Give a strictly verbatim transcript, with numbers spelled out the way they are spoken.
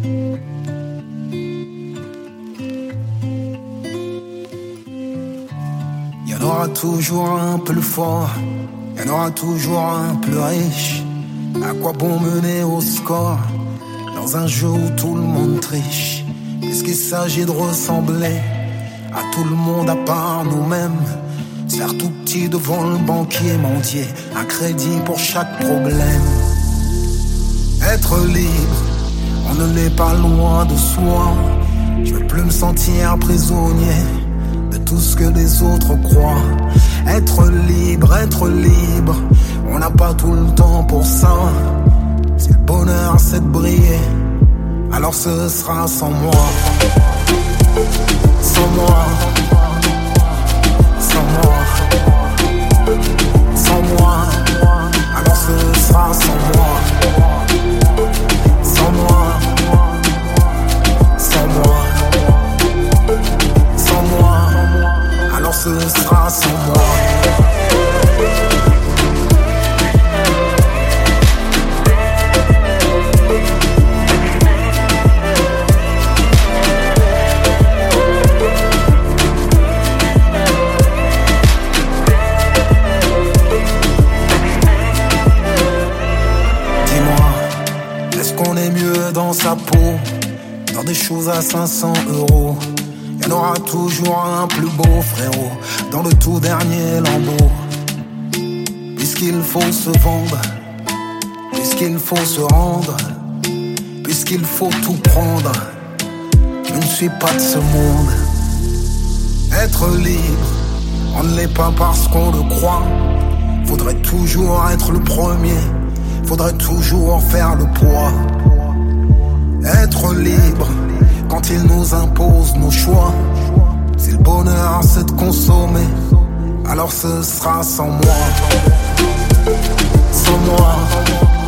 Y'en aura toujours un plus fort, y'en aura toujours un plus riche. À quoi bon mener au score dans un jeu où tout le monde triche? Puisqu'il s'agit de ressembler à tout le monde à part nous-mêmes, se faire tout petit devant le banquier mendier, un crédit pour chaque problème. Être libre, on ne l'est pas loin de soi. Je veux plus me sentir prisonnier de tout ce que les autres croient. Être libre, être libre, on n'a pas tout le temps pour ça. Si le bonheur c'est de briller, alors ce sera sans moi. Sans moi, sans moi, sans moi, alors ce sera sans moi. Sans moi, sans moi, sans moi, alors ce sera sans moi. On est mieux dans sa peau, dans des choses à cinq cents euros. Y'en aura toujours un plus beau frérot, dans le tout dernier lambeau. Puisqu'il faut se vendre, puisqu'il faut se rendre, puisqu'il faut tout prendre, je ne suis pas de ce monde. Être libre, on ne l'est pas parce qu'on le croit. Faudrait toujours être le premier, faudrait toujours faire le poids. Être libre quand il nous impose nos choix. Si le bonheur c'est de consommer, alors ce sera sans moi. Sans moi.